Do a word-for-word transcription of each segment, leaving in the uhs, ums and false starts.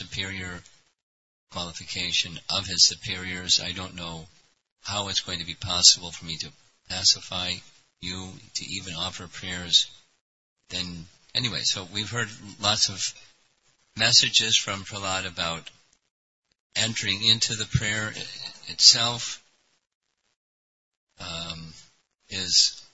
superior qualification of his superiors. I don't know how it's going to be possible for me to pacify you, to even offer prayers. Then, anyway, so we've heard lots of messages from Prahlad about entering into the prayer itself, um, his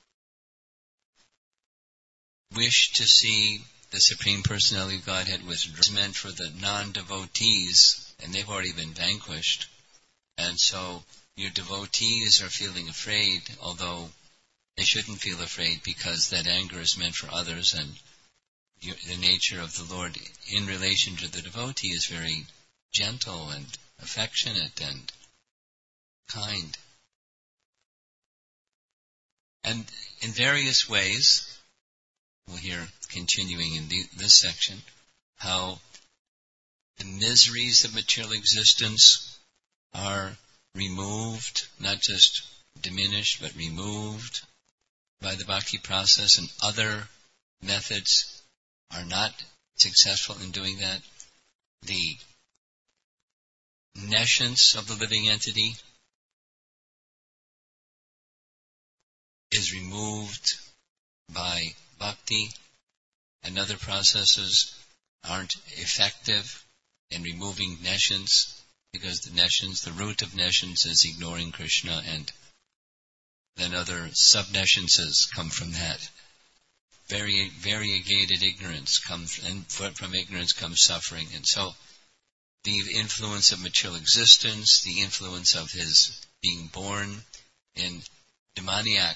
wish to see the Supreme Personality of Godhead was meant for the non-devotees, and they've already been vanquished. And so your devotees are feeling afraid, although they shouldn't feel afraid because that anger is meant for others, and you, the nature of the Lord in relation to the devotee is very gentle and affectionate and kind. And in various ways, we'll hear continuing in the, this section, how the miseries of material existence are removed, not just diminished, but removed by the bhakti process, and other methods are not successful in doing that. The nescience of the living entity is removed by bhakti, and other processes aren't effective in removing nescience, because the nescience, the root of nescience is ignoring Krishna, and then other sub-nesciences come from that. Vari- variegated ignorance comes, and from ignorance comes suffering. And so the influence of material existence, the influence of his being born in demoniac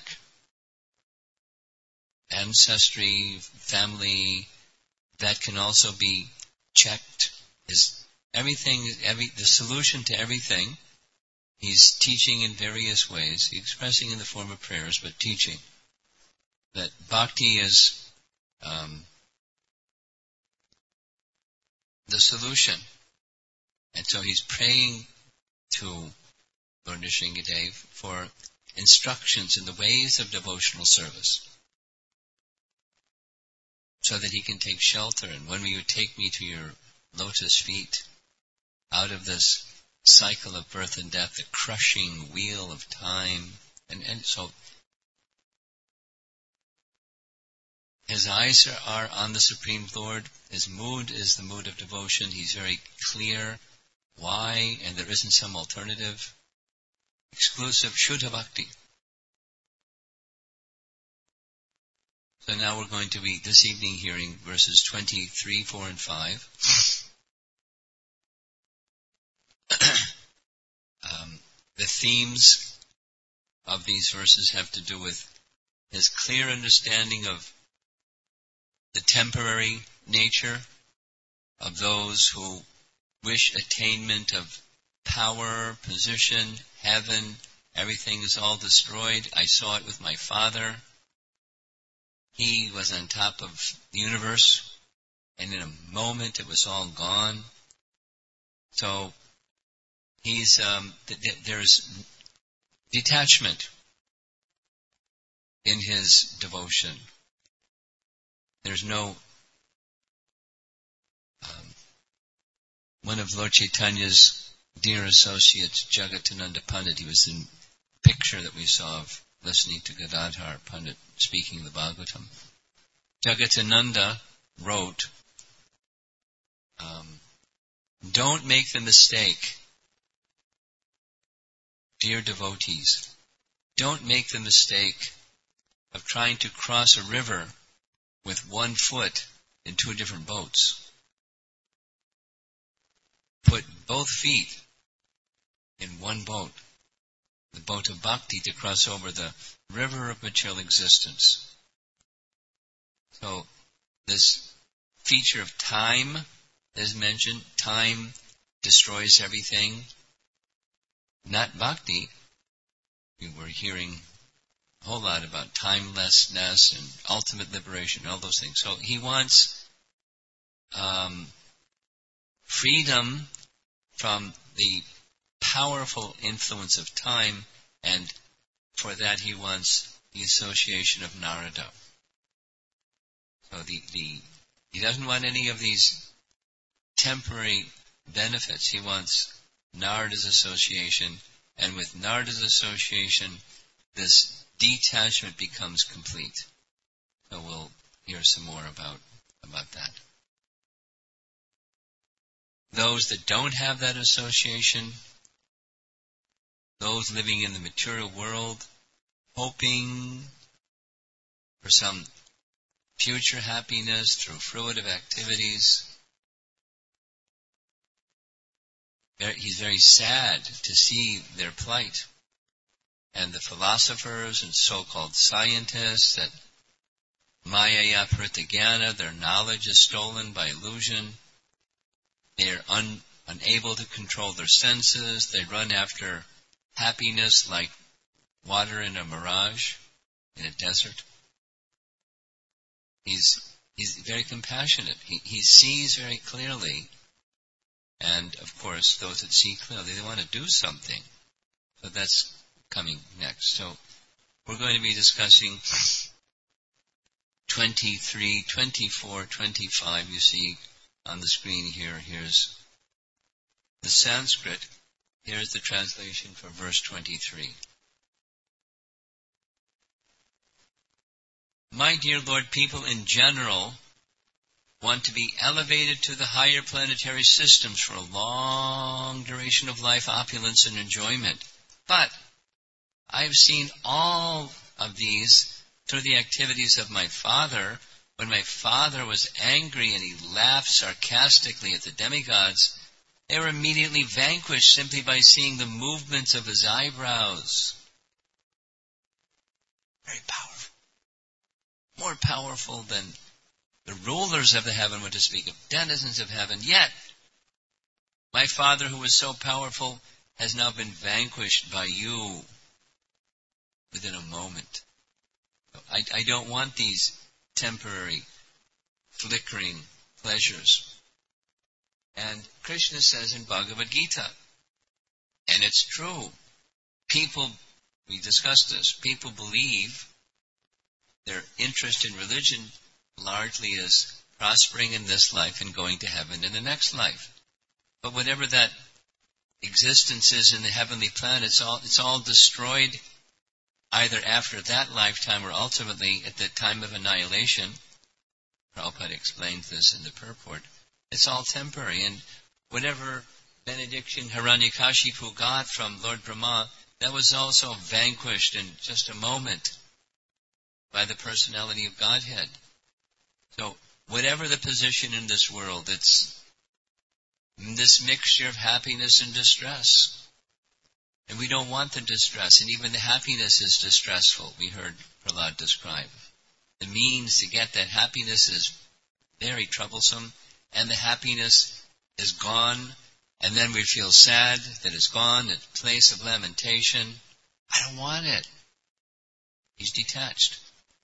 ancestry, family, that can also be checked. Is everything, every the solution to everything. He's teaching in various ways. He's expressing in the form of prayers, but teaching that bhakti is um, the solution. And so he's praying to Lord Nrsingadev for instructions in the ways of devotional service, so that he can take shelter. And when will you take me to your lotus feet, out of this cycle of birth and death, the crushing wheel of time? And, and so his eyes are, are on the Supreme Lord. His mood is the mood of devotion. He's very clear why, and there isn't some alternative. Exclusive Shuddha Bhakti. So now we're going to be this evening hearing verses twenty-three, four, and five. um, the themes of these verses have to do with his clear understanding of the temporary nature of those who wish attainment of power, position, heaven. Everything is all destroyed. I saw it with my father. He was on top of the universe, and in a moment it was all gone. So he's um, th- th- there's detachment in his devotion. There's no um, one of Lord Chaitanya's dear associates, Jagatananda Pandit. He was the picture that we saw of listening to Gadadhar Pandit speaking the Bhagavatam. Jagatananda wrote, um, don't make the mistake, dear devotees, don't make the mistake of trying to cross a river with one foot in two different boats. Put both feet in one boat, the boat of bhakti, to cross over the river of material existence. So this feature of time is mentioned. Time destroys everything. Not bhakti. We were hearing a whole lot about timelessness and ultimate liberation, all those things. So he wants um, freedom from the powerful influence of time, and for that he wants the association of Narada. So the, the he doesn't want any of these temporary benefits. He wants Narada's association, and with Narada's association, this detachment becomes complete. So we'll hear some more about, about that. Those that don't have that association, those living in the material world, hoping for some future happiness through fruitive activities, he's very sad to see their plight. And the philosophers and so-called scientists that Maya Prithagyana, their knowledge is stolen by illusion. They are un, unable to control their senses. They run after happiness like water in a mirage in a desert. He's he's very compassionate. He he sees very clearly. And of course, those that see clearly, they want to do something. So that's coming next. So we're going to be discussing twenty-three, twenty-four, twenty-five. You see on the screen here. Here's the Sanskrit. Here's the translation for verse twenty-three. My dear Lord, people in general want to be elevated to the higher planetary systems for a long duration of life, opulence, and enjoyment. But I've seen all of these through the activities of my father. When my father was angry and he laughed sarcastically at the demigods, they were immediately vanquished simply by seeing the movements of his eyebrows. Very powerful. More powerful than the rulers of the heaven, what to speak of denizens of heaven. Yet, my father, who was so powerful, has now been vanquished by you within a moment. I, I don't want these temporary, flickering pleasures. And Krishna says in Bhagavad Gita, and it's true, people, we discussed this, people believe their interest in religion largely is prospering in this life and going to heaven in the next life. But whatever that existence is in the heavenly planet, it's all, it's all destroyed either after that lifetime or ultimately at the time of annihilation. Prabhupada explains this in the purport. It's all temporary, and whatever benediction Hiranyakashipu got from Lord Brahma, that was also vanquished in just a moment by the personality of Godhead. So, whatever the position in this world, it's this mixture of happiness and distress. And we don't want the distress, and even the happiness is distressful, we heard Prahlad describe. The means to get that happiness is very troublesome, and the happiness is gone, and then we feel sad that it's gone, a place of lamentation. I don't want it. He's detached.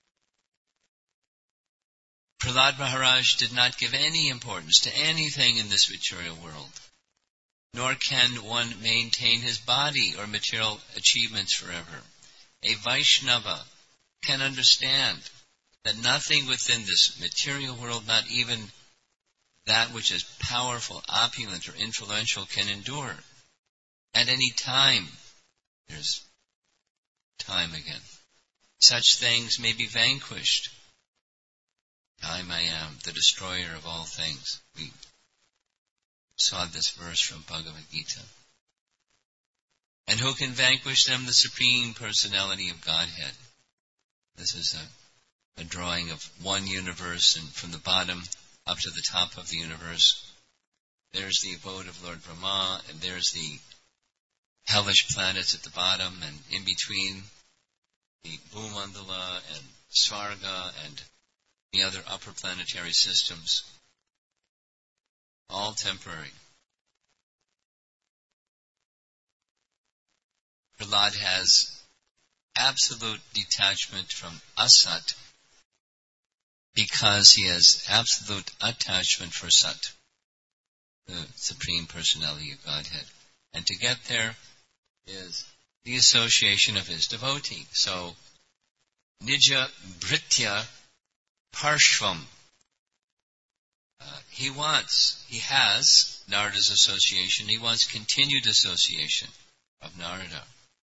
Prahlad Maharaj did not give any importance to anything in this material world, nor can one maintain his body or material achievements forever. A Vaishnava can understand that nothing within this material world, not even that which is powerful, opulent, or influential, can endure. At any time, there's time again. Such things may be vanquished. Time I am, the destroyer of all things. We saw this verse from Bhagavad Gita. And who can vanquish them? The Supreme Personality of Godhead. This is a, a drawing of one universe, and from the bottom up to the top of the universe, there's the abode of Lord Brahma, and there's the hellish planets at the bottom, and in between the Bhumandala and Svarga and the other upper planetary systems, all temporary. Prahlad has absolute detachment from asat because he has absolute attachment for Sat, the Supreme Personality of Godhead. And to get there is the association of his devotee. So, Nija Bhritya Parshvam. Uh, he wants, he has Narada's association. He wants continued association of Narada.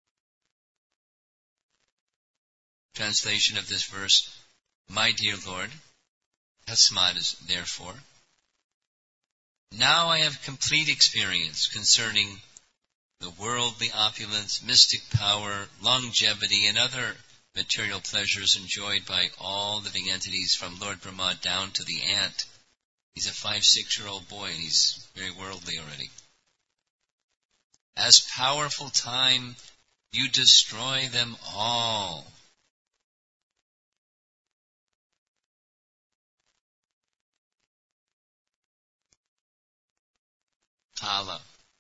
Translation of this verse, my dear Lord, Tasmad is therefore, now I have complete experience concerning the worldly opulence, mystic power, longevity, and other material pleasures enjoyed by all living entities from Lord Brahma down to the ant. He's a five, six-year-old boy, and he's very worldly already. As powerful time, you destroy them all. Kala.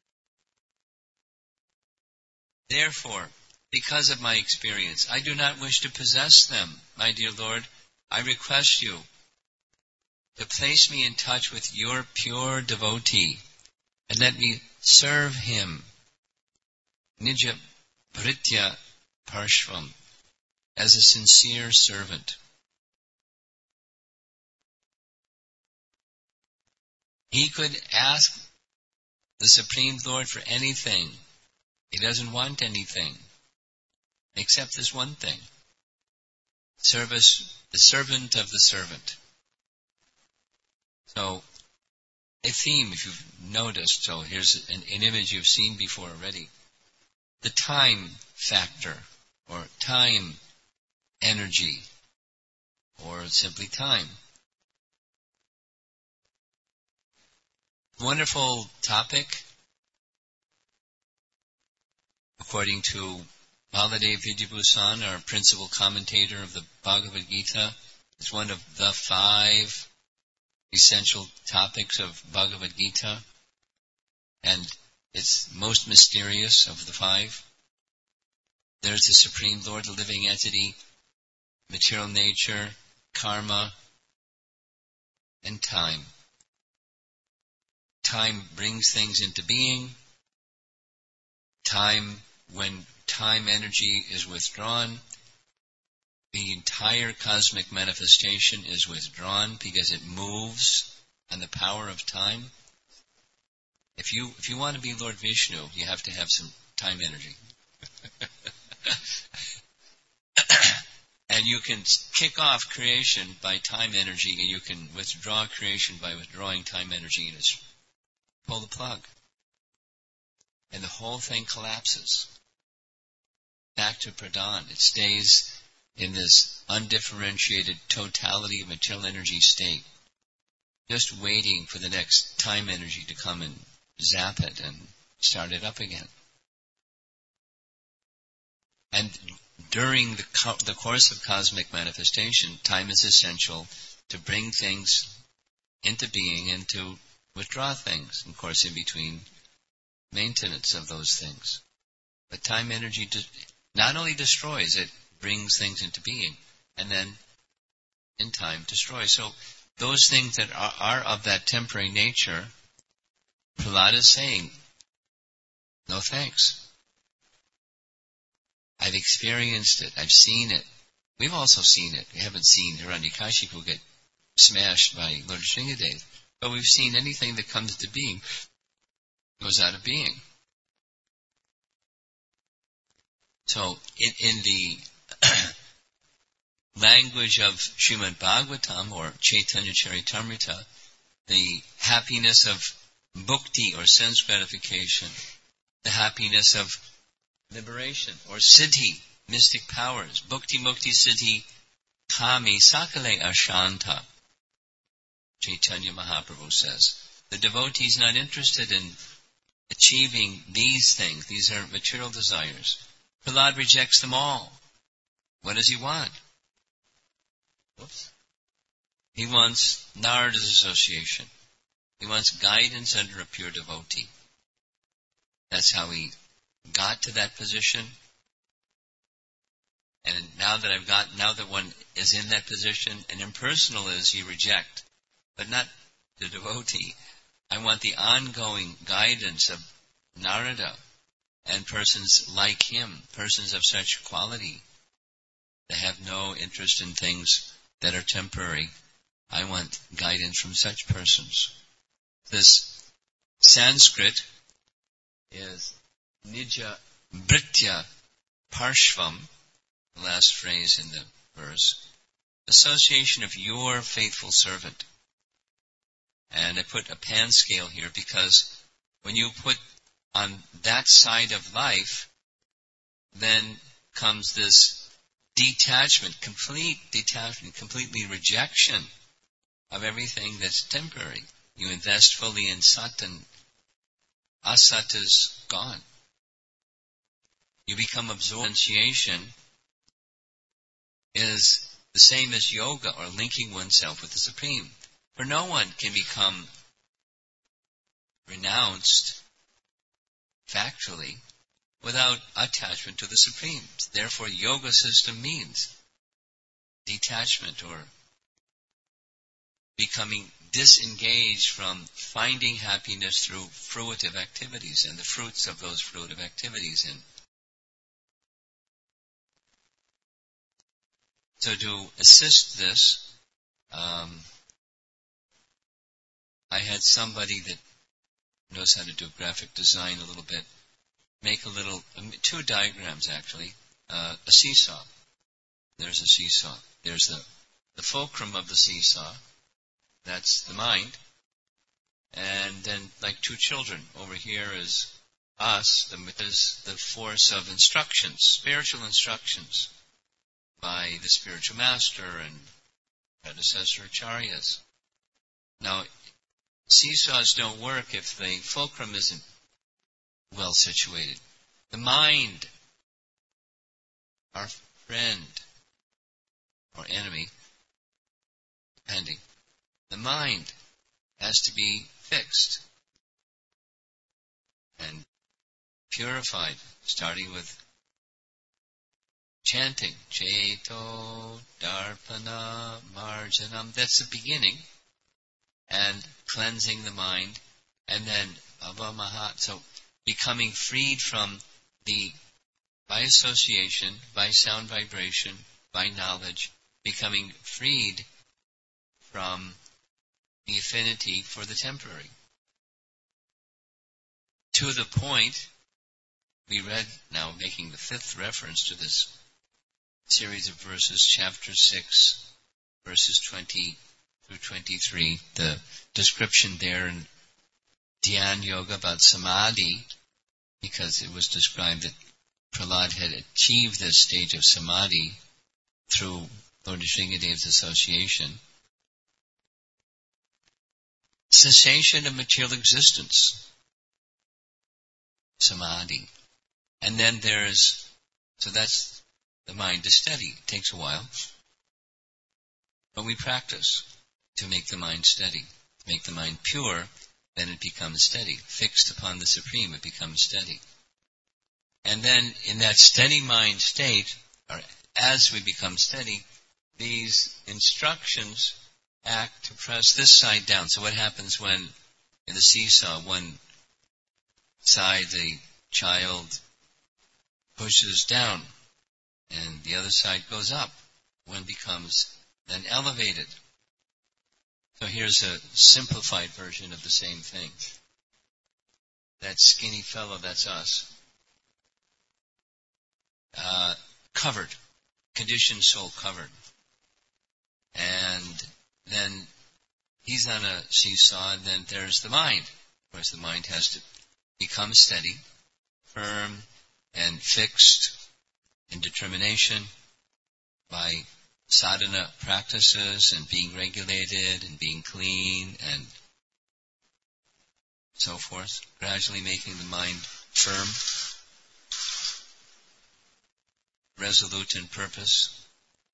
Therefore, because of my experience, I do not wish to possess them, my dear Lord. I request you to place me in touch with your pure devotee and let me serve him, Nija Bhritya Parshvam, as a sincere servant. He could ask the Supreme Lord for anything. He doesn't want anything except this one thing. Service, the servant of the servant. So, a theme, if you've noticed, so here's an, an image you've seen before already. The time factor, or time energy, or simply time. Wonderful topic, according to Baladev Vidyabhusan, our principal commentator of the Bhagavad Gita. It's one of the five essential topics of Bhagavad Gita, and it's most mysterious of the five. There's the Supreme Lord, the living entity, material nature, karma, and time. Time brings things into being. Time, when time energy is withdrawn, the entire cosmic manifestation is withdrawn because it moves on the power of time. If you if you want to be Lord Vishnu, you have to have some time energy. And you can kick off creation by time energy, and you can withdraw creation by withdrawing time energy, and it's pull the plug. And the whole thing collapses. Back to Pradhan. It stays in this undifferentiated totality of material energy state, just waiting for the next time energy to come and zap it and start it up again. And during the, co- the course of cosmic manifestation, time is essential to bring things into being and to withdraw things, of course, in between maintenance of those things. But time energy de- not only destroys, it brings things into being, and then in time destroys. So those things that are, are of that temporary nature, Prahlada is saying, no thanks. I've experienced it. I've seen it. We've also seen it. We haven't seen Hiranyakashipu get smashed by Lord Shringadev, but we've seen anything that comes into being goes out of being. So, in, in the language of Srimad Bhagavatam or Chaitanya Charitamrita, the happiness of bhukti or sense gratification, the happiness of liberation or siddhi, mystic powers, bhukti mukti siddhi kami sakale ashanta, Chaitanya Mahaprabhu says. The devotee is not interested in achieving these things. These are material desires. Prahlad rejects them all. What does he want? Whoops. He wants Narada's association. He wants guidance under a pure devotee. That's how he got to that position. And now that I've got, now that one is in that position, an impersonal is you reject, but not the devotee. I want the ongoing guidance of Narada and persons like him, persons of such quality. They have no interest in things that are temporary, I want guidance from such persons. This Sanskrit is Nija Britya Parshvam, the last phrase in the verse, association of your faithful servant. And I put a pan scale here because when you put on that side of life, then comes this detachment, complete detachment, completely rejection of everything that's temporary. You invest fully in Sat and Asat is gone. You become absorbed. Renunciation is the same as yoga or linking oneself with the Supreme. For no one can become renounced factually without attachment to the Supreme. Therefore, yoga system means detachment or becoming disengaged from finding happiness through fruitive activities and the fruits of those fruitive activities. And so to assist this, um, I had somebody that knows how to do graphic design a little bit, make a little, two diagrams actually, uh, a seesaw. There's a seesaw. There's the, the fulcrum of the seesaw. That's the mind. And then like two children. Over here is us, the, is the force of instructions, spiritual instructions by the spiritual master and predecessor acharyas. Now, seesaws don't work if the fulcrum isn't well situated. The mind, our friend or enemy, depending, the mind has to be fixed and purified, starting with chanting, Cheto Darpana Marjanam. That's the beginning. And cleansing the mind, and then Avamahat, so becoming freed from the, by association, by sound vibration, by knowledge, becoming freed from the affinity for the temporary. To the point, we read, now making the fifth reference to this series of verses, chapter six, verses twenty through twenty-three, the description there in Dhyan Yoga about Samadhi, because it was described that Prahlad had achieved this stage of Samadhi through Lord Nrsingadev's association. Cessation of material existence, Samadhi. And then there's, so that's, the mind is steady. It takes a while. But we practice to make the mind steady, to make the mind pure, then it becomes steady. Fixed upon the Supreme, it becomes steady. And then in that steady mind state, or as we become steady, these instructions act to press this side down. So what happens when, in the seesaw, one side the child pushes down, and the other side goes up. One becomes then elevated. So here's a simplified version of the same thing. That skinny fellow, that's us. Uh, covered. Conditioned soul covered. And then he's on a seesaw, and then there's the mind. Of course, the mind has to become steady, firm, and fixed in determination by sadhana practices and being regulated and being clean and so forth, gradually making the mind firm, resolute in purpose.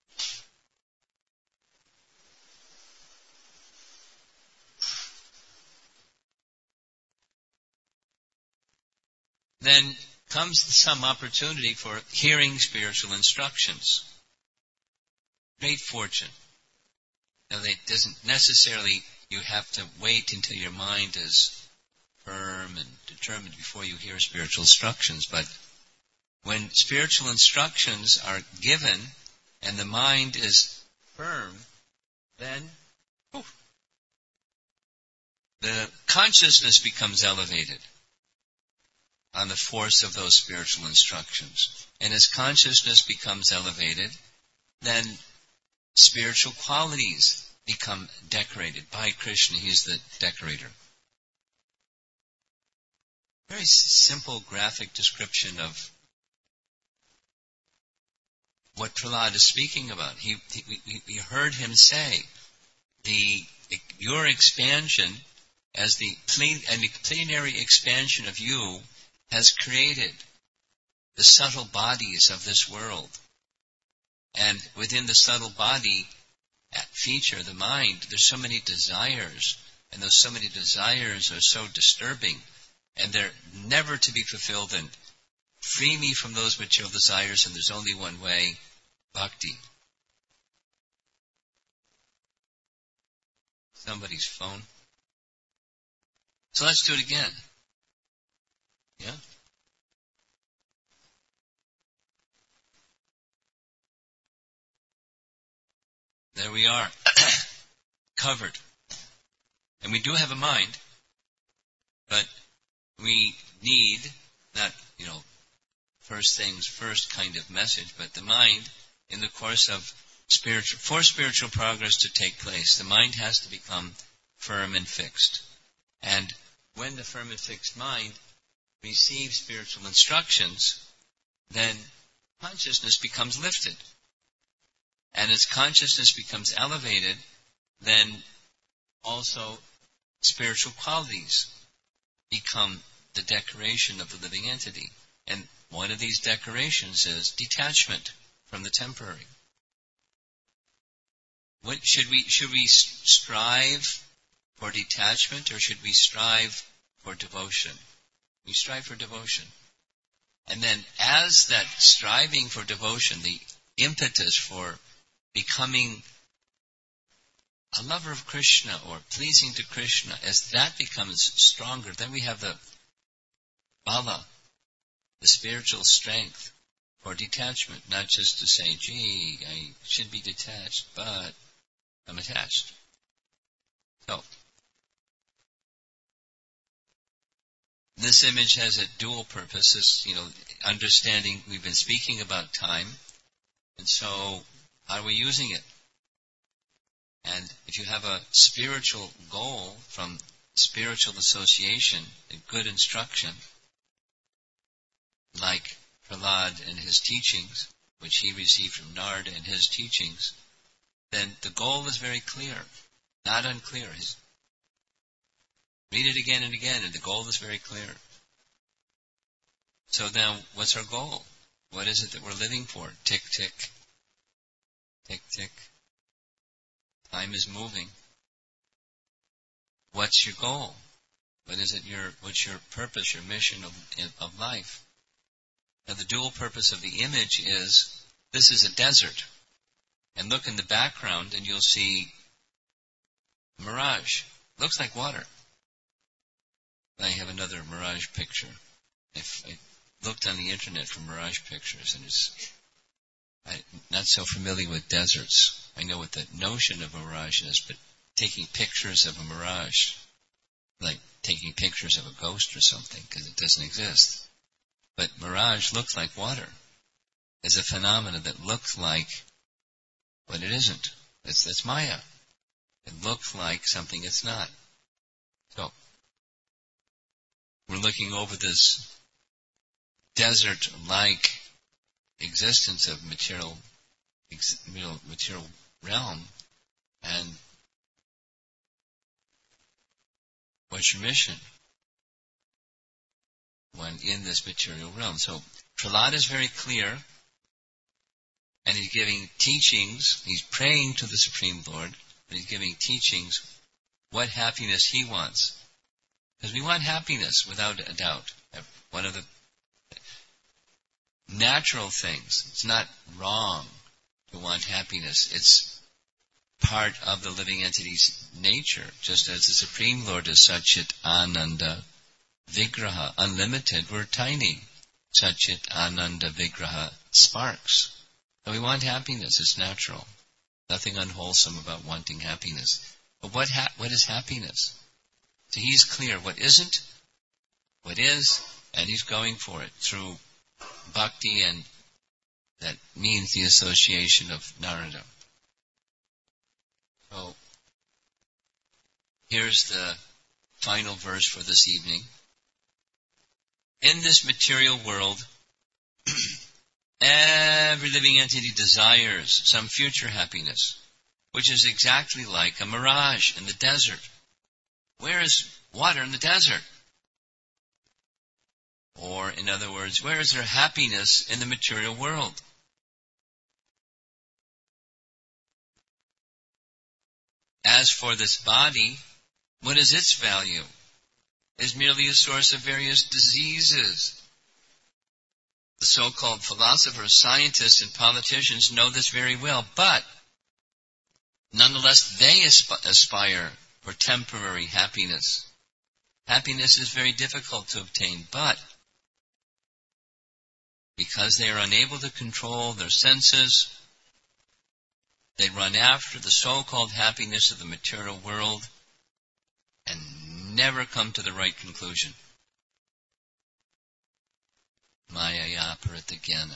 Then comes some opportunity for hearing spiritual instructions. Great fortune. Now, it doesn't necessarily, you have to wait until your mind is firm and determined before you hear spiritual instructions. But when spiritual instructions are given and the mind is firm, then The consciousness becomes elevated on the force of those spiritual instructions. And as consciousness becomes elevated, then spiritual qualities become decorated by Krishna. He's the decorator. Very simple graphic description of what Prahlad is speaking about. He, he, we, we heard him say, the your expansion as the plen, and the plenary expansion of you has created the subtle bodies of this world. And within the subtle body feature, the mind, there's so many desires, and those so many desires are so disturbing, and they're never to be fulfilled. And free me from those material desires, and there's only one way, bhakti. Somebody's phone. So let's do it again. Yeah? There we are. Covered. And we do have a mind, but we need not, you know, first things first kind of message, but the mind, in the course of spiritual, for spiritual progress to take place, the mind has to become firm and fixed. And when the firm and fixed mind receives spiritual instructions, then consciousness becomes lifted. And as consciousness becomes elevated, then also spiritual qualities become the decoration of the living entity. And one of these decorations is detachment from the temporary. What, should we should we strive for detachment, or should we strive for devotion? We strive for devotion. And then as that striving for devotion, the impetus for becoming a lover of Krishna or pleasing to Krishna, as that becomes stronger, then we have the bala, the spiritual strength for detachment, not just to say, gee, I should be detached, but I'm attached. So, this image has a dual purpose. This, you know, understanding, we've been speaking about time, and so how are we using it? And if you have a spiritual goal from spiritual association and good instruction, like Prahlad and his teachings, which he received from Narada and his teachings, then the goal is very clear, not unclear. Read it again and again, and the goal is very clear. So now, what's our goal? What is it that we're living for? Tick, tick. Tick, tick. Time is moving. What's your goal? What is it your, what's your purpose, your mission of, of life? Now the dual purpose of the image is, this is a desert. And look in the background and you'll see mirage. Looks like water. I have another mirage picture. If I looked on the internet for mirage pictures, and it's, I'm not so familiar with deserts. I know what the notion of a mirage is, but taking pictures of a mirage, like taking pictures of a ghost or something, because it doesn't exist. But mirage looks like water. It's a phenomenon that looks like, but it isn't. It's, it's Maya. It looks like something it's not. So, we're looking over this desert-like existence of material, material realm, and what's your mission when in this material realm? So Prahlad is very clear, and he's giving teachings. He's praying to the Supreme Lord, but he's giving teachings what happiness he wants. Because we want happiness without a doubt. One of the natural things. It's not wrong to want happiness. It's part of the living entity's nature, just as the Supreme Lord is Satchit Ananda Vigraha, unlimited. We're tiny. Satchit Ananda Vigraha, sparks. So we want happiness. It's natural. Nothing unwholesome about wanting happiness. But what ha- what is happiness? So he's clear what isn't, what is, and he's going for it through bhakti, and that means the association of Narada. So here's the final verse for this evening. In this material world, every living entity desires some future happiness, which is exactly like a mirage in the desert. Where is water in the desert? Or, in other words, where is there happiness in the material world? As for this body, what is its value? It is merely a source of various diseases. The so-called philosophers, scientists, and politicians know this very well, but nonetheless they asp- aspire for temporary happiness. Happiness is very difficult to obtain, but because they are unable to control their senses, they run after the so-called happiness of the material world and never come to the right conclusion. Maya Paritagana.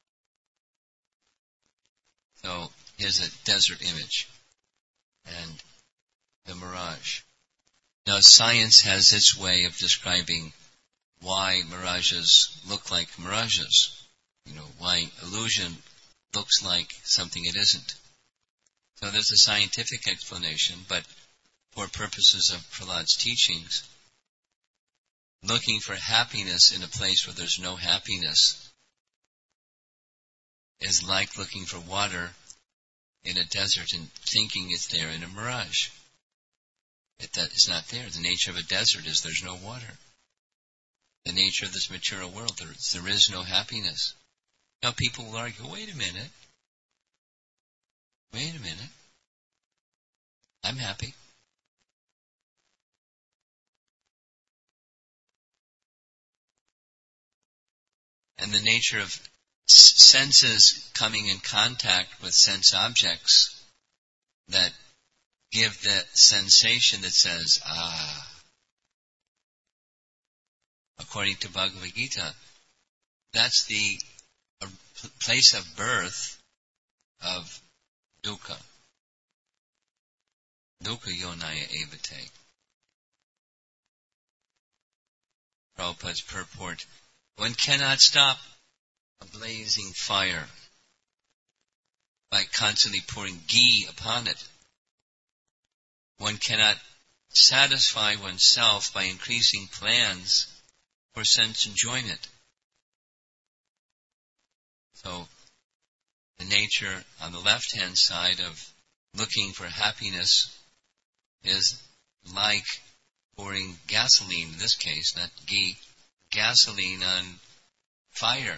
So here's a desert image and the mirage. Now science has its way of describing why mirages look like mirages. You know, why illusion looks like something it isn't. So there's a scientific explanation, but for purposes of Prahlad's teachings, looking for happiness in a place where there's no happiness is like looking for water in a desert and thinking it's there in a mirage. It, that is not there. The nature of a desert is there's no water. The nature of this material world, there, there is no happiness. Now people will argue, wait a minute. Wait a minute. I'm happy. And the nature of senses coming in contact with sense objects that give the sensation that says, ah. According to Bhagavad Gita, that's the uh, place of birth of dukkha. Dukkha yonaya evate. Prabhupada's purport, one cannot stop a blazing fire by constantly pouring ghee upon it. One cannot satisfy oneself by increasing plans for sense enjoyment. So, the nature on the left-hand side of looking for happiness is like pouring gasoline, in this case, not ghee, gasoline on fire.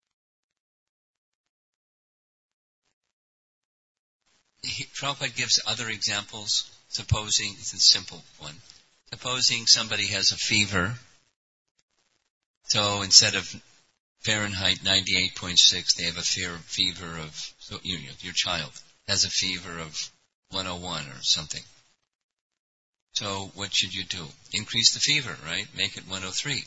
He, Prabhupada gives other examples. Supposing, it's a simple one, supposing somebody has a fever, so instead of Fahrenheit ninety-eight point six, they have a fear, fever of, so you, your child has a fever of one oh one or something. So what should you do? Increase the fever, right? Make it one oh three.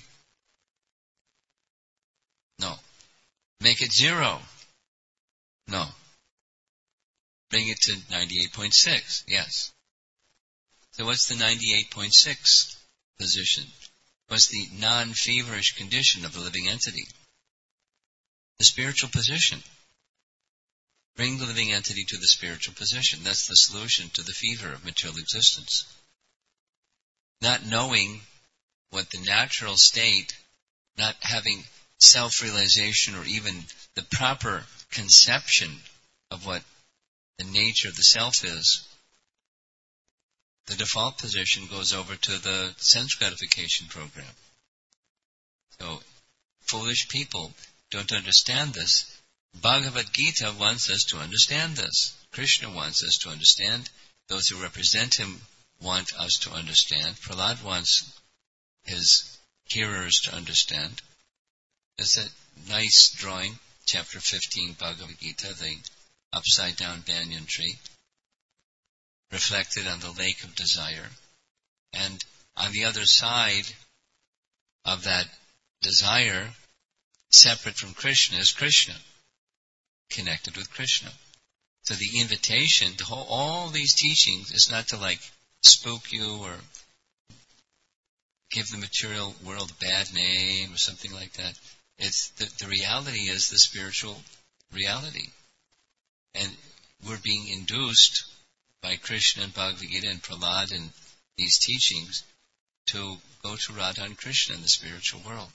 No. Make it zero. No. Bring it to ninety-eight point six. Yes. So what's the ninety-eight point six position? What's the non-feverish condition of the living entity? The spiritual position. Bring the living entity to the spiritual position. That's the solution to the fever of material existence. Not knowing what the natural state, not having self-realization or even the proper conception of what the nature of the self is, the default position goes over to the sense gratification program. So, foolish people don't understand this. Bhagavad Gita wants us to understand this. Krishna wants us to understand. Those who represent him want us to understand. Prahlad wants his hearers to understand. There's a nice drawing, chapter fifteen, Bhagavad Gita, the upside down banyan tree. reflected on the lake of desire. And on the other side of that desire, separate from Krishna, is Krishna, connected with Krishna. So the invitation, the whole, all these teachings, is not to like spook you or give the material world a bad name or something like that. It's the, the reality is the spiritual reality. And we're being induced by Krishna and Bhagavad Gita and Prahlad and these teachings to go to Radha and Krishna in the spiritual world.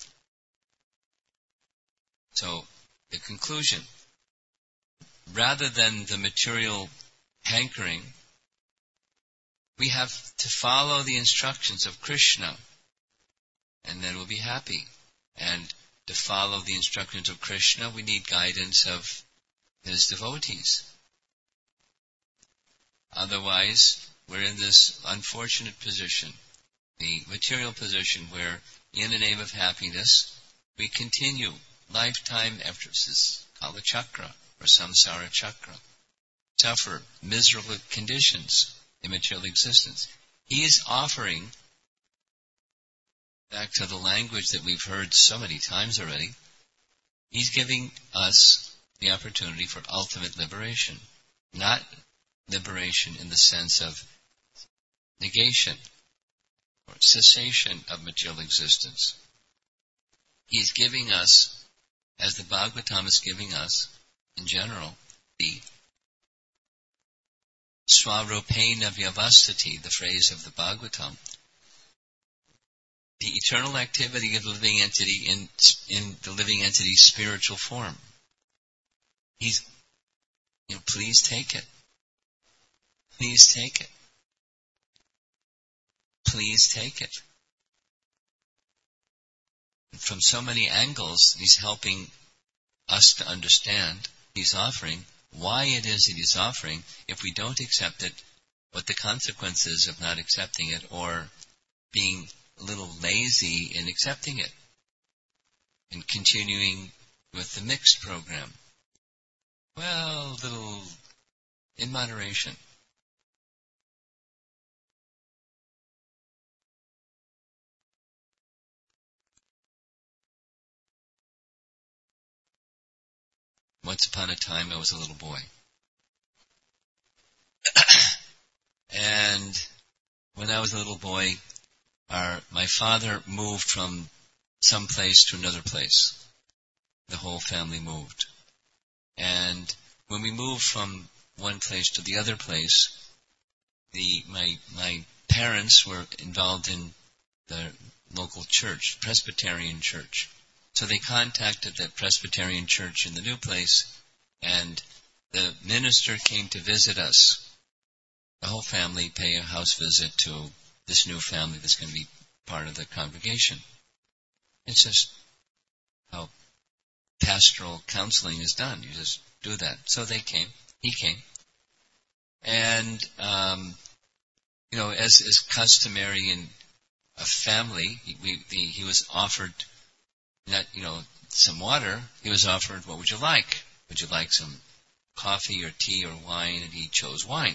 So, the conclusion, rather than the material hankering, we have to follow the instructions of Krishna, and then we'll be happy. And to follow the instructions of Krishna, we need guidance of his devotees. Otherwise, we're in this unfortunate position, the material position, where in the name of happiness, we continue lifetime after this Kala Chakra or Samsara Chakra, suffer miserable conditions in material existence. He is offering, back to the language that we've heard so many times already, he's giving us the opportunity for ultimate liberation, not liberation in the sense of negation or cessation of material existence. He's giving us, as the Bhagavatam is giving us in general, the Swarupena Vyavastati, the phrase of the Bhagavatam, the eternal activity of the living entity in, in the living entity's spiritual form. He's, you know, please take it. Please take it. Please take it. And from so many angles, he's helping us to understand, he's offering why it is that he's offering. If we don't accept it, what the consequences of not accepting it, or being a little lazy in accepting it, and continuing with the mixed program. Well, little in moderation. Once upon a time, I was a little boy. And when I was a little boy, our, my father moved from some place to another place. The whole family moved. And when we moved from one place to the other place, the my my parents were involved in the local church, Presbyterian church. So they contacted the Presbyterian church in the new place, and the minister came to visit us. The whole family pay a house visit to this new family that's going to be part of the congregation. It's just how pastoral counseling is done. You just do that. So they came. He came. And, um, you know, as is customary in a family, he, we, the, he was offered not, you know, some water. He was offered, what would you like? Would you like some coffee or tea or wine? And he chose wine.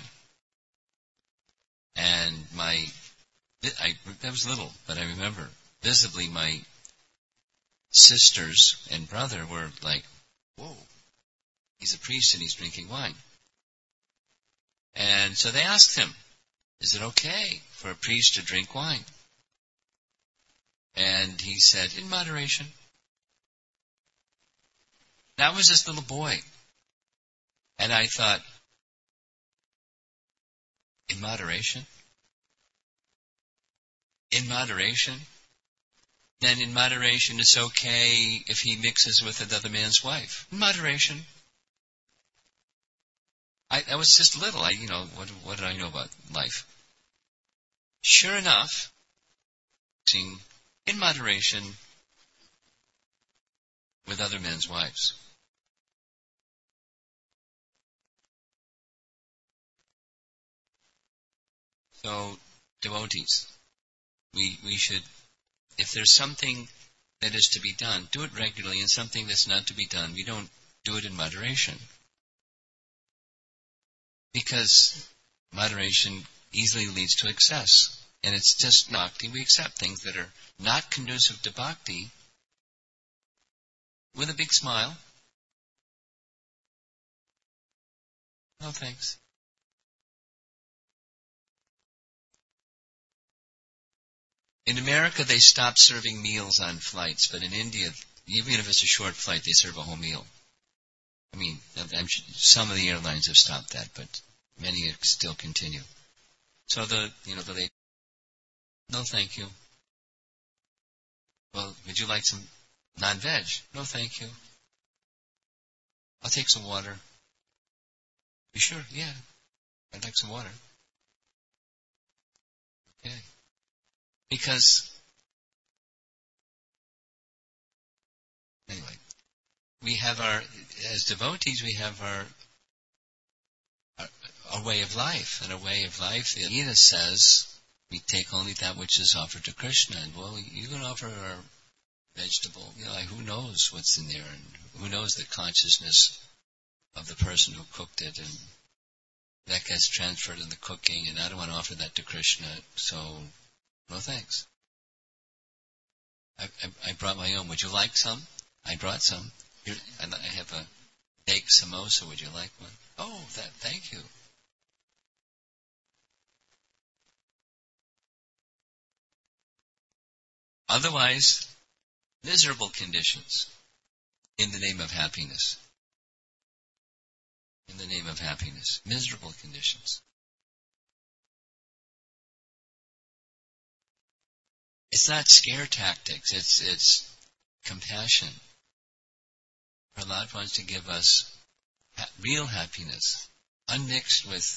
And my, I, I was little, but I remember visibly my sisters and brother were like, whoa, he's a priest and he's drinking wine. And so they asked him, is it okay for a priest to drink wine? And he said, in moderation. That was this little boy. And I thought, in moderation? In moderation? Then in moderation it's okay if he mixes with another man's wife. In moderation. I, I was just little. I, you know, what, what did I know about life? Sure enough, in moderation with other men's wives. So, devotees, we we should, if there's something that is to be done, do it regularly, and something that's not to be done, we don't do it in moderation. Because moderation easily leads to excess. And it's just bhakti. We accept things that are not conducive to bhakti with a big smile. No thanks. In America, they stopped serving meals on flights, but in India, even if it's a short flight, they serve a whole meal. I mean, I'm sure some of the airlines have stopped that, but many still continue. So the, you know, the lady, no thank you. Well, would you like some non-veg? No thank you. I'll take some water. You sure? Yeah. I'd like some water. Okay. Because, anyway, we have our, as devotees, we have our, our, our way of life. And our way of life, the Gita says, we take only that which is offered to Krishna. And, well, you can offer our vegetable, you know, like who knows what's in there, and who knows the consciousness of the person who cooked it, and that gets transferred in the cooking, and I don't want to offer that to Krishna, so no thanks. I, I, I brought my own. Would you like some? I brought some. Here, I have a baked samosa. Would you like one? Oh, that. Thank you. Otherwise, miserable conditions in the name of happiness. In the name of happiness. Miserable conditions. It's not scare tactics. It's it's compassion. Prahlad wants to give us ha- real happiness, unmixed with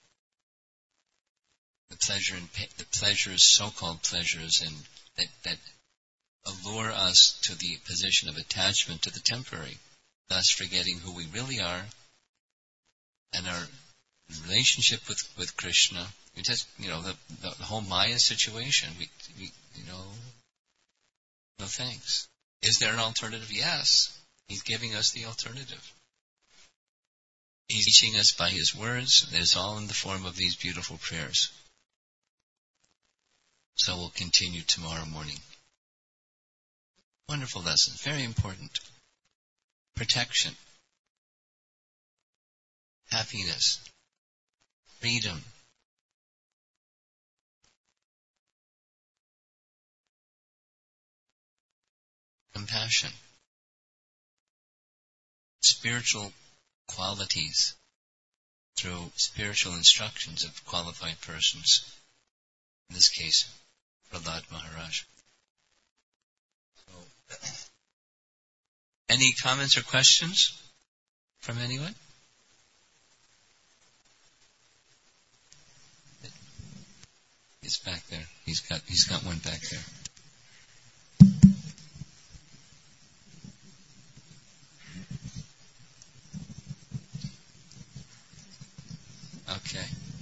the pleasure and pa- the pleasures, so-called pleasures, and that that allure us to the position of attachment to the temporary, thus forgetting who we really are and our relationship with, with Krishna. We just, you know, the, the whole Maya situation, we, we, you know, no thanks. Is there an alternative? Yes. He's giving us the alternative. He's teaching us by His words. It's all in the form of these beautiful prayers. So we'll continue tomorrow morning. Wonderful lesson. Very important. Protection. Happiness. Freedom. Compassion. Spiritual qualities through spiritual instructions of qualified persons. In this case, Prahlad Maharaj. So, any comments or questions from anyone? He's back there. He's got he's got one back there. Okay.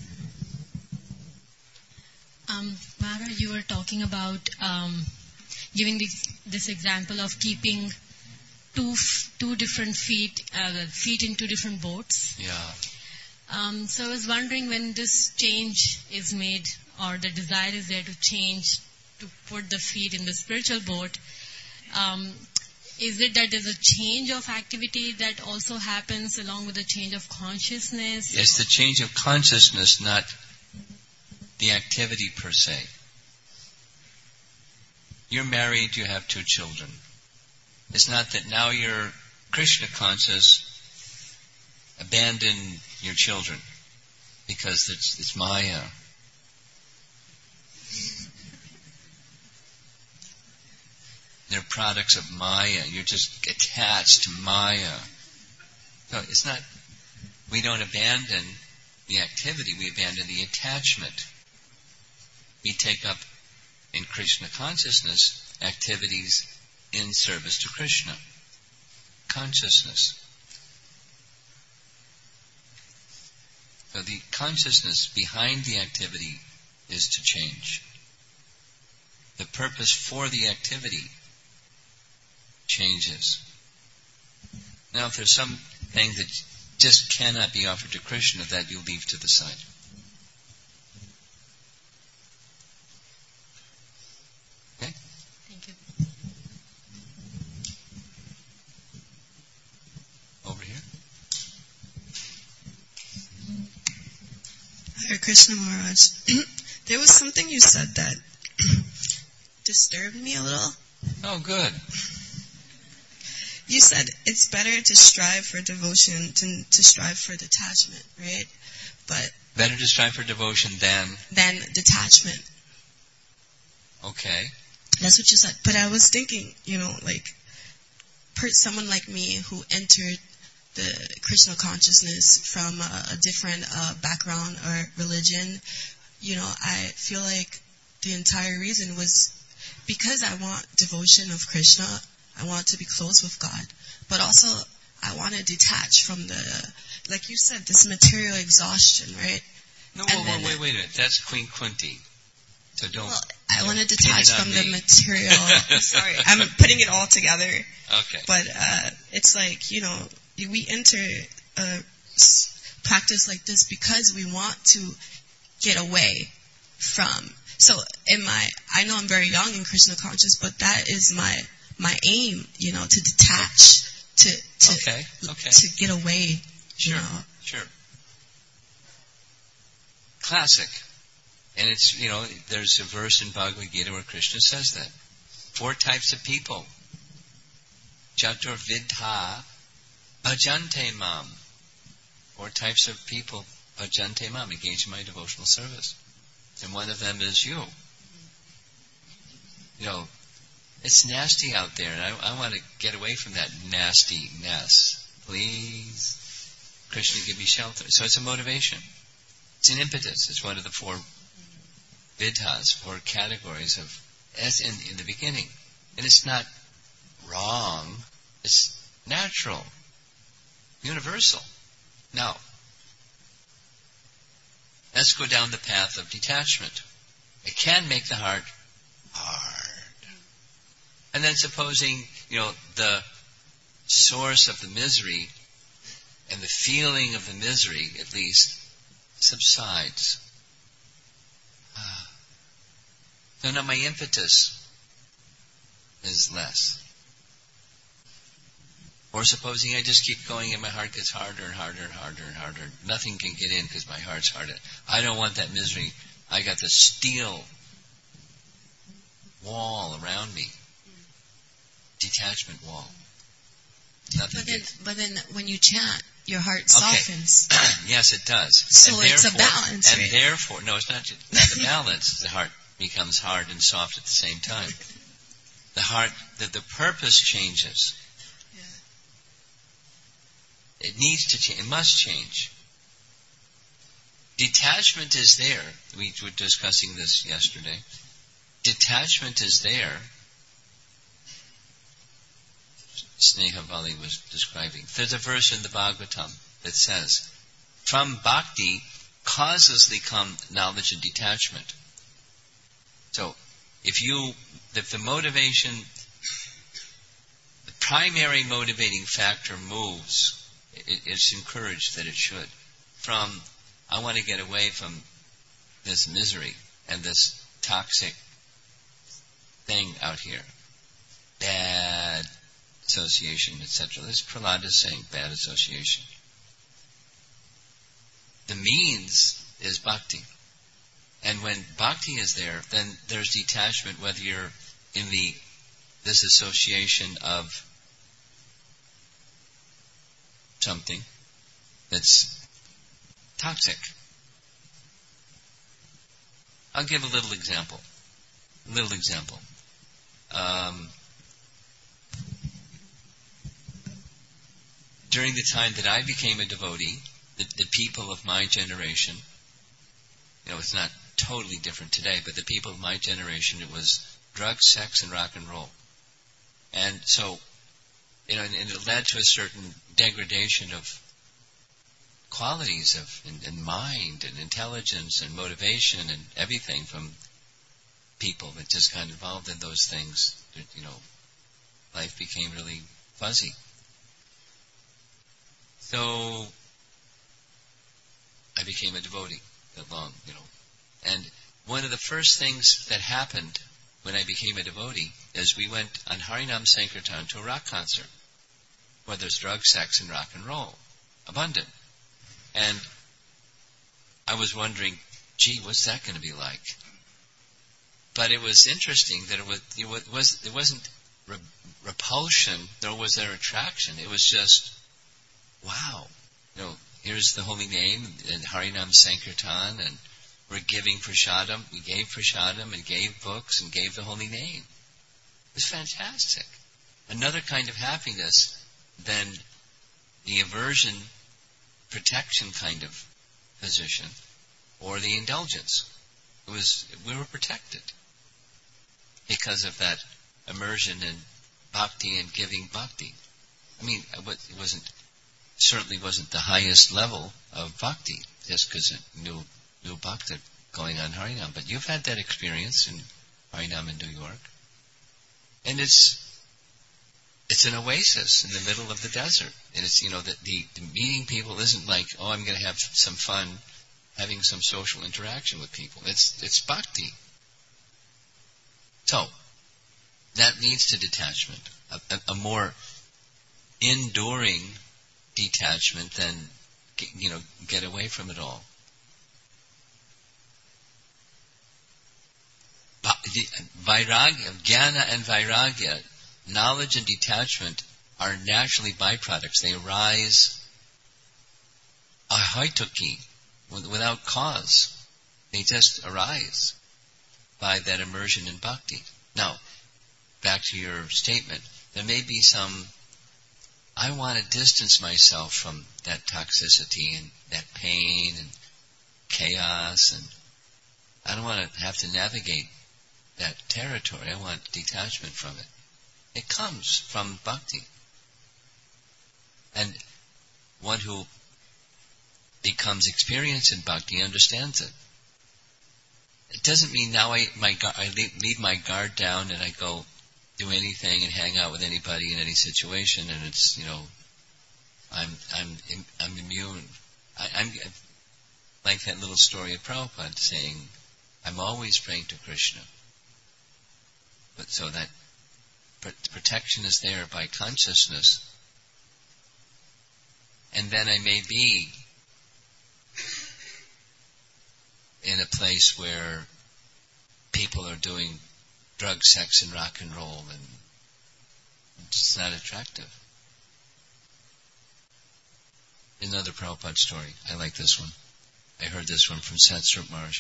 Um, Mara, you were talking about um, giving this, this example of keeping two two different feet uh, feet in two different boats. Yeah. Um, so I was wondering, when this change is made, or the desire is there to change, to put the feet in the spiritual boat, um, is it that there's a change of activity that also happens along with the change of consciousness? It's the change of consciousness, not the activity per se. You're married, you have two children. It's not that now you're Krishna conscious, abandon your children, because it's, it's Maya. They're products of Maya. You're just attached to Maya. So it's not, we don't abandon the activity, we abandon the attachment. We take up in Krishna consciousness activities in service to Krishna consciousness. So the consciousness behind the activity is to change. The purpose for the activity changes. Now, if there's something that just cannot be offered to Krishna, that you leave to the side. Hare Krishna Maharaj. There was something you said that disturbed me a little. Oh, good. You said it's better to strive for devotion than to strive for detachment, right? But better to strive for devotion than than detachment. Okay. That's what you said. But I was thinking, you know, like per someone like me who entered the Krishna consciousness from a, a different uh, background or religion, you know, I feel like the entire reason was because I want devotion of Krishna. I want to be close with God, but also I want to detach from the, like you said, this material exhaustion, right? No, wait, wait, wait, wait a minute. That's Queen Kunti. So don't. Well, I don't want to detach from me. the material. I'm sorry, I'm putting it all together. Okay. But uh, it's like, you know, we enter a practice like this because we want to get away from. So in my, I know I'm very young in Krishna conscious, but that is my my aim, you know, to detach, to to okay. Okay. to get away. Sure. You know. Sure. Classic. And it's, you know, there's a verse in Bhagavad Gita where Krishna says that. Four types of people. Chatur vidha bhajante mam. Four types of people bhajante mam, engage in my devotional service. And one of them is you. You know, it's nasty out there, and I, I want to get away from that nastiness. Please. Krishna, give me shelter. So it's a motivation. It's an impetus. It's one of the four vidhas, four categories of, as in, in the beginning. And it's not wrong. It's natural. Universal. Now, let's go down the path of detachment. It can make the heart hard. And then supposing, you know, the source of the misery and the feeling of the misery, at least, subsides. So now my impetus is less. Or supposing I just keep going and my heart gets harder and harder and harder and harder. Nothing can get in because my heart's harder. I don't want that misery. I got the steel wall around me. Detachment wall. Nothing But then, gets. but then when you chant, your heart Okay. softens. Yes, it does. So and it's a balance, And right? therefore, no, it's not just not the balance. The heart becomes hard and soft at the same time. The heart, that the purpose changes. It needs to change. It must change. Detachment is there. We were discussing this yesterday. Detachment is there. Sneha Vali was describing. There's a verse in the Bhagavatam that says, from bhakti causelessly come knowledge and detachment. So, if you, if the motivation, the primary motivating factor moves, it, it's encouraged that it should, from, I want to get away from this misery and this toxic thing out here. Bad association, et cetera. This Prahlad is saying bad association. The means is bhakti. And when bhakti is there, then there's detachment, whether you're in the this association of something that's toxic. I'll give a little example. A little example. Um, during the time that I became a devotee, the, the people of my generation, you know, it's not totally different today, but the people of my generation, it was drugs, sex, and rock and roll. And so, you know, and, and it led to a certain degradation of qualities of and, and mind and intelligence and motivation and everything from people that just got involved in those things. You know, life became really fuzzy. So I became a devotee that long, you know. And one of the first things that happened when I became a devotee is we went on Harinam Sankirtan to a rock concert where there's drugs, sex, and rock and roll. Abundant. And I was wondering, gee, what's that going to be like? But it was interesting that it was, it was, it wasn't re- repulsion, nor was there attraction. It was just, wow, you know, here's the holy name, and Harinam Sankirtan, and we're giving prasadam. We gave prasadam and gave books and gave the holy name. It was fantastic. Another kind of happiness than the aversion, protection kind of position, or the indulgence. It was, we were protected because of that immersion in bhakti and giving bhakti. I mean, it wasn't, certainly wasn't the highest level of bhakti, just because it knew, knew bhakti going on Harinam. But you've had that experience in Harinam in New York. And it's, it's an oasis in the middle of the desert. And it's, you know, the, the, the meeting people isn't like, oh, I'm going to have some fun having some social interaction with people. It's, it's bhakti. So, that leads to detachment, a, a, a more enduring detachment than, you know, get away from it all. Vairagya, jnana and vairagya, knowledge and detachment are naturally byproducts. They arise ahaituki, without cause. They just arise by that immersion in bhakti. Now, back to your statement, there may be some, I want to distance myself from that toxicity and that pain and chaos, and I don't want to have to navigate that territory. I want detachment from it. It comes from bhakti. And one who becomes experienced in bhakti understands it. It doesn't mean now I my I leave my guard down and I go do anything and hang out with anybody in any situation, and it's, you know, I'm I'm I'm immune. I, I'm like that little story of Prabhupada saying, I'm always praying to Krishna. But so that protection is there by consciousness. And then I may be in a place where people are doing drug, sex, and rock and roll, and it's not attractive. Another Prabhupada story. I like this one. I heard this one from Satsrup Maharaj.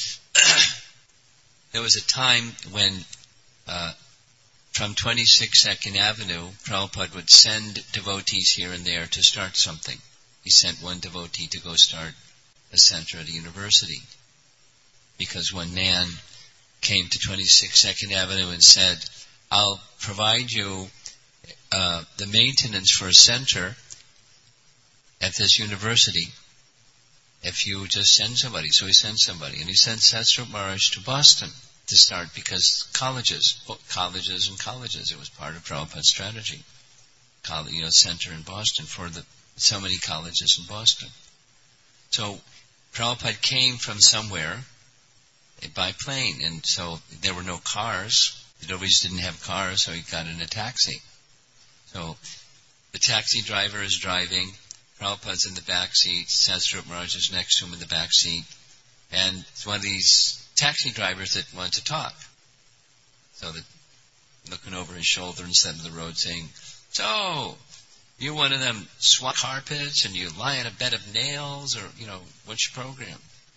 There was a time when uh, from twenty-six Second Avenue, Prabhupada would send devotees here and there to start something. He sent one devotee to go start a center at a university, because one man came to twenty-six Second Avenue and said, I'll provide you uh, the maintenance for a center at this university if you just send somebody. So he sent somebody, and he sent Satsrup Maharaj to Boston to start, because colleges, colleges and colleges, it was part of Prabhupada's strategy. College, you know, center in Boston for the so many colleges in Boston. So Prabhupada came from somewhere by plane, and so there were no cars. The devotees didn't have cars, so he got in a taxi. So the taxi driver is driving, Prabhupada's in the back seat, Satsrup Maharaj is next to him in the back seat, and it's one of these taxi drivers that want to talk. So that, looking over his shoulder instead of the road, saying, so, you one of them swat carpets and you lie on a bed of nails, or, you know, what's your program?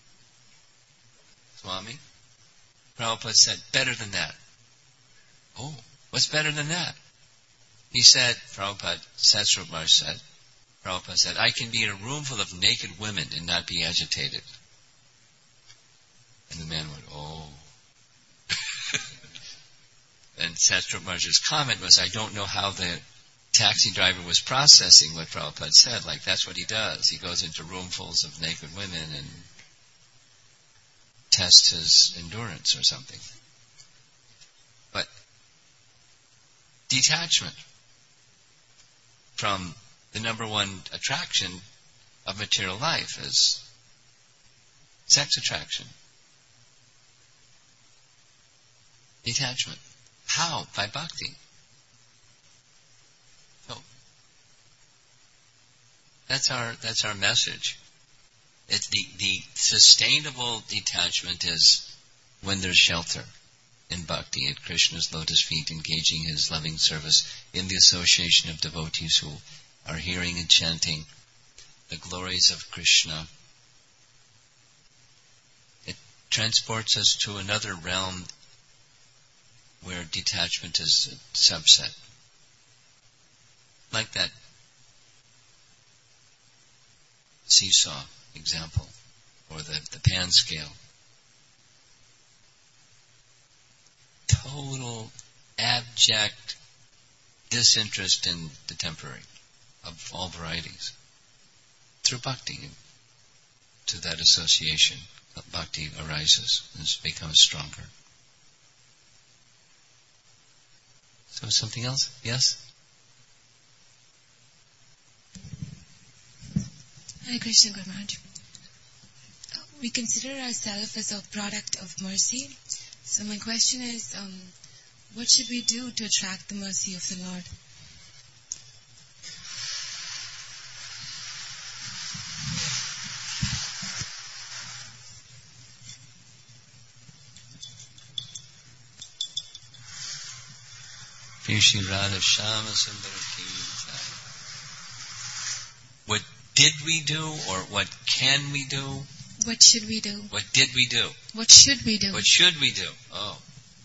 Swami? Prabhupada said, better than that. Oh, what's better than that? He said, Prabhupada, Satsrup Maharaj said, Prabhupada said, I can be in a room full of naked women and not be agitated. And the man went, oh. And Satsrup Maharaj's comment was, I don't know how the taxi driver was processing what Prabhupada said. Like, that's what he does. He goes into roomfuls of naked women and tests his endurance or something. But detachment from the number one attraction of material life is sex attraction. Detachment. How? By bhakti. So that's our that's our message. It's the, the sustainable detachment is when there's shelter in bhakti, at Krishna's lotus feet, engaging his loving service in the association of devotees who are hearing and chanting the glories of Krishna. It transports us to another realm where detachment is a subset. Like that seesaw example, or the, the pan scale. Total, abject disinterest in the temporary of all varieties. Through bhakti, to that association, bhakti arises and becomes stronger. So something else? Yes? Hare Krishna, Guru Maharaj. We consider ourselves as a product of mercy. So my question is, um, what should we do to attract the mercy of the Lord? Shri Radha Shama Sundara ki jai. What did we do, or what can we do? What should we do? What did we do? What should we do? What should we do? Oh.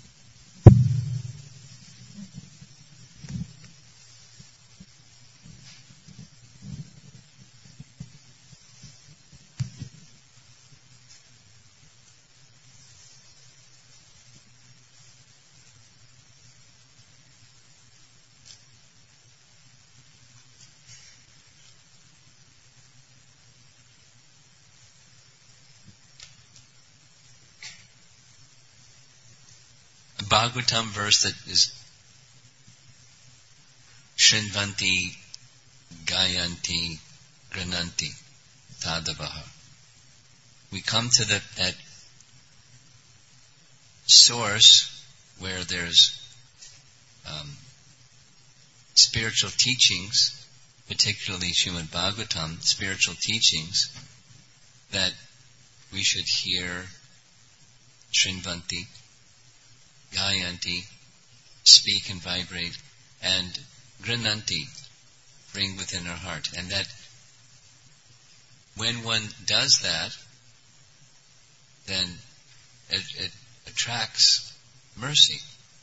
Bhagavatam verse that is Shrinvanti, Gayanti, Grananti, Tadavaha. We come to the, that source where there's um, spiritual teachings, particularly Srimad Bhagavatam, spiritual teachings that we should hear, Shrinvanti, Gayanti, speak and vibrate, and Grananti, bring within our heart. And that when one does that, then it, it attracts mercy.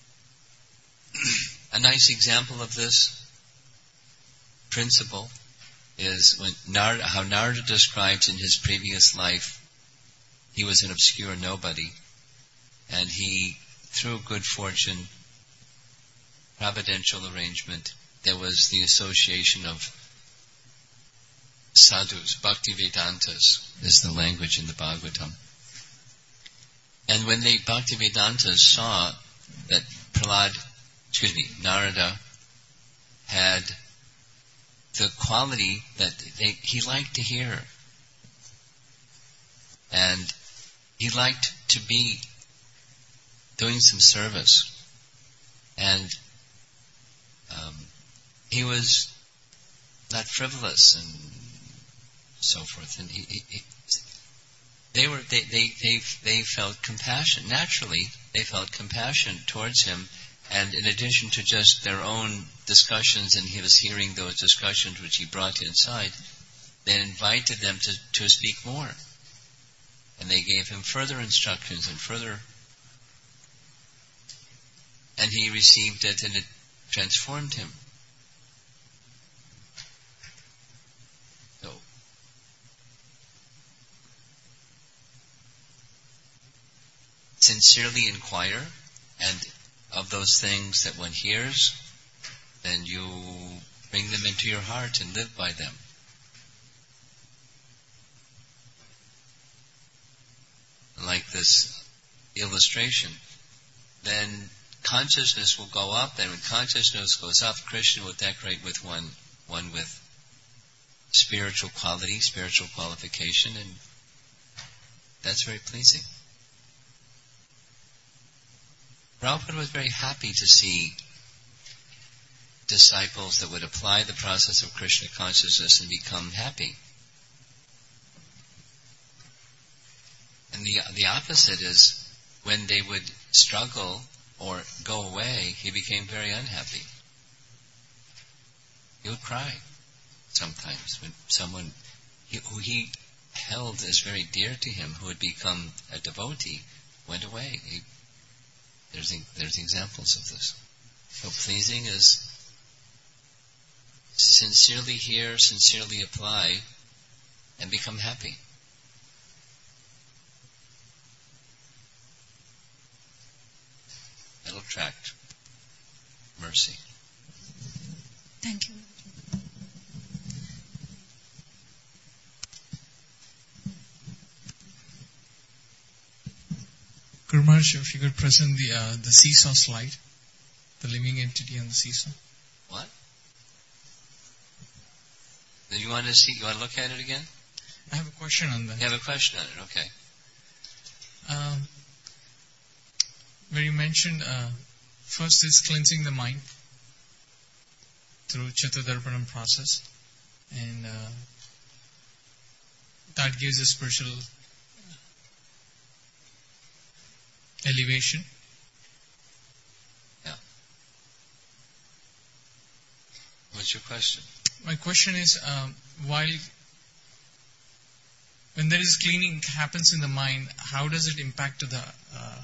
A nice example of this principle is when Narada, how Narada describes in his previous life, he was an obscure nobody, and he, through good fortune, providential arrangement, there was the association of sadhus, Bhaktivedantas is the language in the Bhagavatam. And when the Bhaktivedantas saw that Prahlad, excuse me, Narada had the quality that they, he liked to hear, and he liked to be doing some service, and um, he was not frivolous and so forth, and he, he, he, they were they, they they they felt compassion. Naturally, they felt compassion towards him, and in addition to just their own discussions, and he was hearing those discussions which he brought inside, they invited them to, to speak more, and they gave him further instructions and further. And he received it, and it transformed him. So, sincerely inquire, and of those things that one hears, then you bring them into your heart and live by them. Like this illustration, then consciousness will go up, and when consciousness goes up, Krishna will decorate with one, one with spiritual quality, spiritual qualification, and that's very pleasing. Prabhupada was very happy to see disciples that would apply the process of Krishna consciousness and become happy. And the the opposite is when they would struggle or go away, he became very unhappy. He would cry sometimes when someone he, who he held as very dear to him, who had become a devotee, went away. He, there's there's examples of this. So pleasing is sincerely hear, sincerely apply, and become happy. That'll attract mercy. Thank you. Guru Maharaj, if you could present the uh, the seesaw slide, the living entity on the seesaw. What? Do you want to see? You want to look at it again? I have a question on that. You have a question on it, okay. Um, where you mentioned uh, first is cleansing the mind through Chittadarpanam process, and uh, that gives a spiritual elevation. Yeah. What's your question? My question is, um, while when there is cleaning happens in the mind, how does it impact to the uh,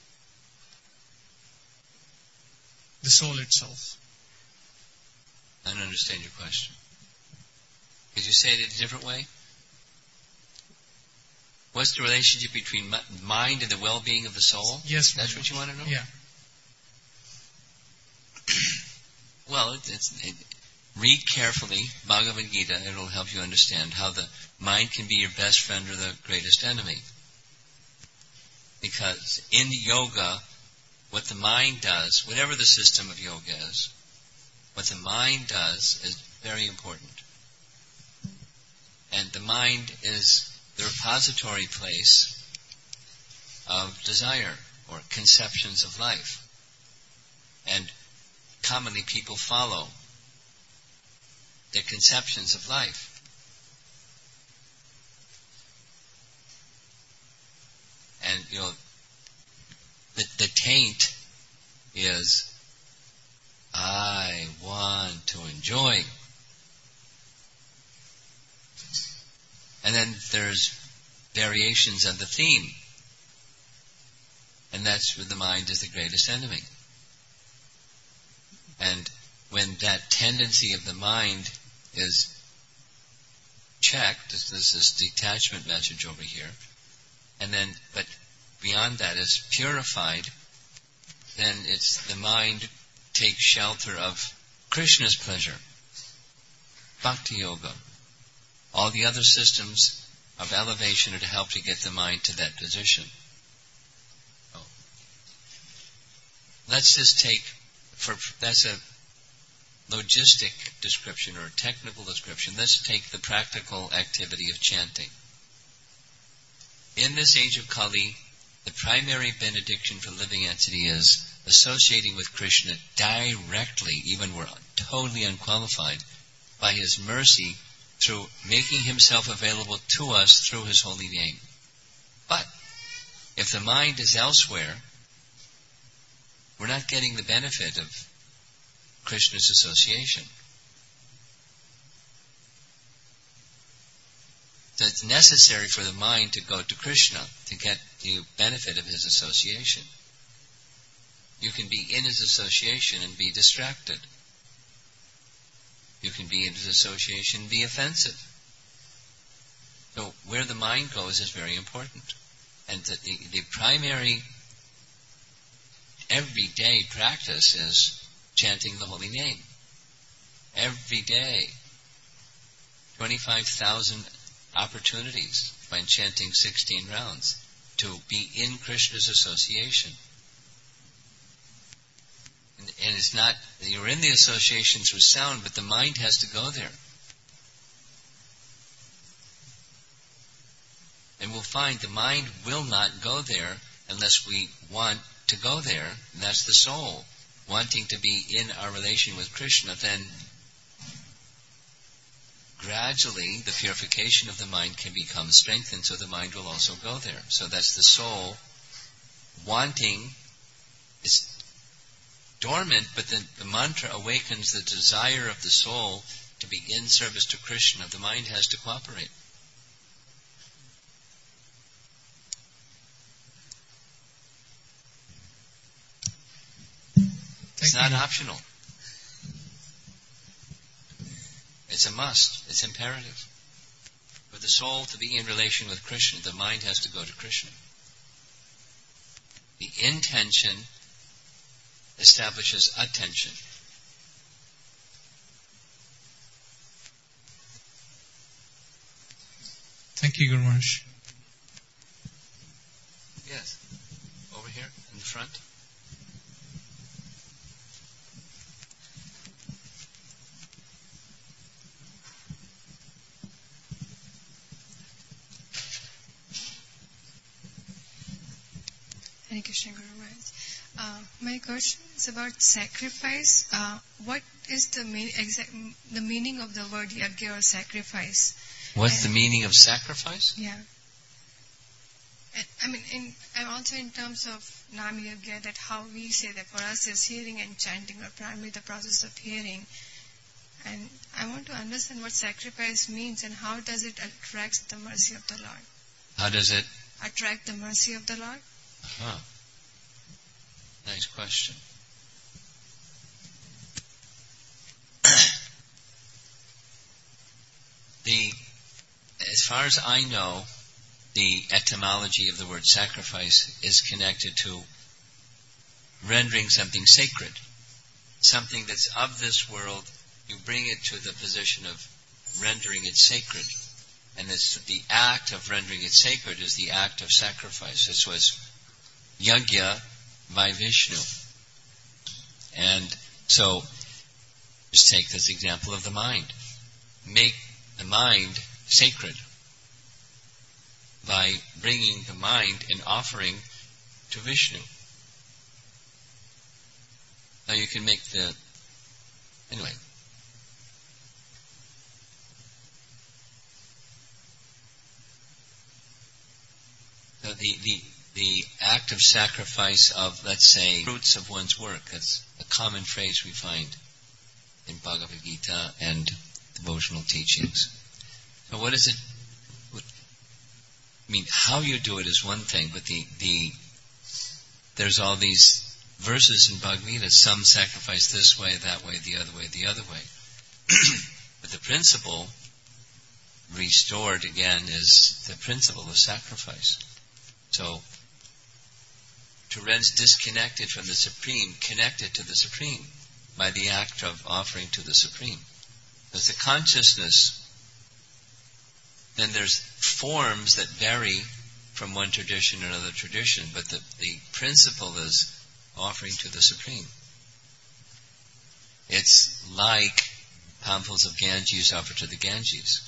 the soul itself? I don't understand your question. Could you say it a different way? What's the relationship between mind and the well-being of the soul? Yes. That's what you want to know? Yeah. Well, it, it's, it, read carefully Bhagavad Gita. It will help you understand how the mind can be your best friend or the greatest enemy. Because in yoga, what the mind does, whatever the system of yoga is, what the mind does is very important. And the mind is the repository place of desire or conceptions of life. And commonly people follow the conceptions of life. And, you know, the, the taint is, I want to enjoy. And then there's variations of the theme. And that's where the mind is the greatest enemy. And when that tendency of the mind is checked, this is this detachment message over here, and then, but beyond that is purified, then it's the mind takes shelter of Krishna's pleasure, Bhakti Yoga. All the other systems of elevation are to help to get the mind to that position. Oh. Let's just take, for that's a logistic description or a technical description. Let's take the practical activity of chanting. In this age of Kali, the primary benediction for living entity is associating with Krishna directly, even we're totally unqualified, by His mercy through making Himself available to us through His holy name. But if the mind is elsewhere, we're not getting the benefit of Krishna's association. So it's necessary for the mind to go to Krishna to get the benefit of His association. You can be in His association and be distracted. You can be in His association and be offensive. So where the mind goes is very important. And the, the, the primary everyday practice is chanting the holy name. Every day. twenty-five thousand opportunities by chanting sixteen rounds to be in Krishna's association. And, and it's not, you're in the association through sound, but the mind has to go there. And we'll find the mind will not go there unless we want to go there. And that's the soul wanting to be in our relation with Krishna. Then gradually the purification of the mind can become strengthened, so the mind will also go there. So that's the soul wanting, it's dormant, but then the mantra awakens the desire of the soul to begin service to Krishna. The mind has to cooperate. It's not optional. It's a must. It's imperative. For the soul to be in relation with Krishna, the mind has to go to Krishna. The intention establishes attention. Thank you, Guru Maharaj. Yes. Over here in the front. Hare Krishna, Guru Maharaj. Uh, my question is about sacrifice. Uh, what is the mean, exact the meaning of the word yajna or sacrifice? What's and, the meaning of sacrifice? Yeah. And, I mean, in, and also in terms of Nam Yajna, that how we say that for us is hearing and chanting, or primarily the process of hearing. And I want to understand what sacrifice means and how does it attract the mercy of the Lord? How does it attract the mercy of the Lord? Uh-huh. Nice question. the, as far as I know, the etymology of the word sacrifice is connected to rendering something sacred. Something that's of this world, you bring it to the position of rendering it sacred. And it's the act of rendering it sacred is the act of sacrifice. This was Yajna by Vishnu. And so, just take this example of the mind. Make the mind sacred by bringing the mind in offering to Vishnu. Now you can make the... Anyway. So the, the, the act of sacrifice of, let's say, fruits of one's work. That's a common phrase we find in Bhagavad Gita and devotional teachings. So what is it? What, I mean, how you do it is one thing, but the, the there's all these verses in Bhagavad Gita, some sacrifice this way, that way, the other way, the other way. But the principle restored again is the principle of sacrifice. So, to rest disconnected from the Supreme, connected to the Supreme by the act of offering to the Supreme. There's the consciousness. Then there's forms that vary from one tradition to another tradition, but the, the principle is offering to the Supreme. It's like palmfuls of Ganges offered to the Ganges.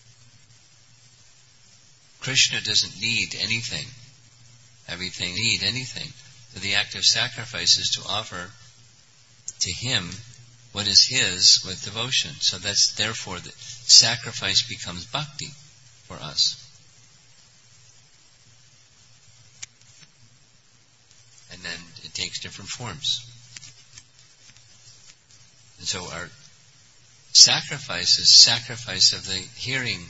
Krishna doesn't need anything. Everything need anything. So the act of sacrifice is to offer to Him what is His with devotion. So that's therefore the sacrifice becomes bhakti for us. And then it takes different forms. And so our sacrifice is sacrifice of the hearing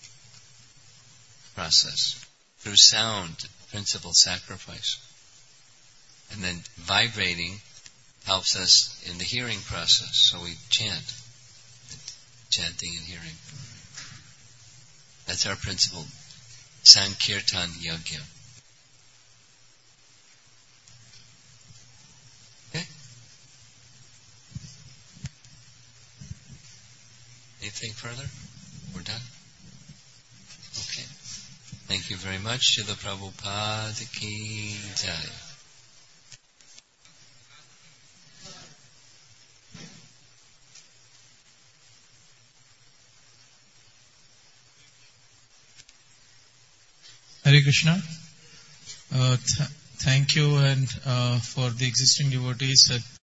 process through sound, principle sacrifice. And then vibrating helps us in the hearing process. So we chant, chanting and hearing. That's our principle, Sankirtan Yajna. Okay? Anything further? We're done? Okay. Thank you very much. Srila Prabhupada ki jai. Hare Krishna. Uh, th- thank you and uh, for the existing devotees at